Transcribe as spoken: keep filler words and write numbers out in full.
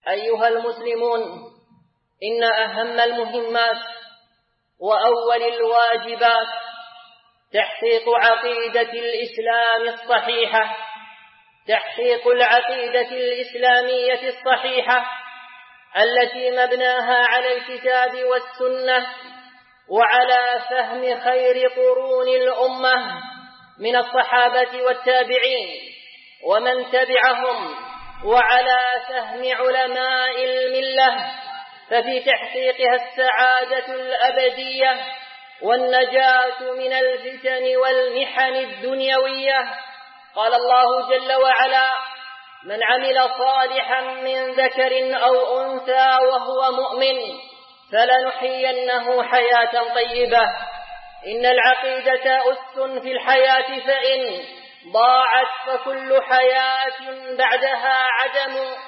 أيها المسلمون، إن أهم المهمات وأول الواجبات تحقيق عقيدة الإسلام الصحيحة، تحقيق العقيدة الإسلامية الصحيحة التي مبناها على الكتاب والسنة وعلى فهم خير قرون الأمة من الصحابة والتابعين ومن تبعهم، وعلى فهم علماء الملة، ففي تحقيقها السعادة الأبدية والنجاة من الفتن والمحن الدنيوية. قال الله جل وعلا: من عمل صالحا من ذكر أو أنثى وهو مؤمن فلنحيينه حياة طيبة. إن العقيدة أس في الحياة، فإن ضاعت فكل حياة بعدها عدم.